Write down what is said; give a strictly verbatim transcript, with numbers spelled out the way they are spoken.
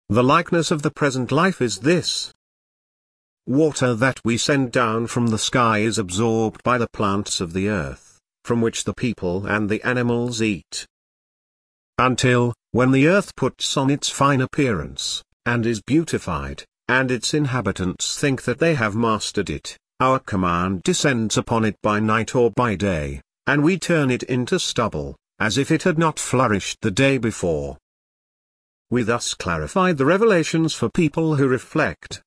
The likeness of the present life is this. Water that we send down from the sky is absorbed by the plants of the earth, from which the people and the animals eat. Until, when the earth puts on its fine appearance, and is beautified, and its inhabitants think that they have mastered it, our command descends upon it by night or by day, and we turn it into stubble, as if it had not flourished the day before. We thus clarify the revelations for people who reflect,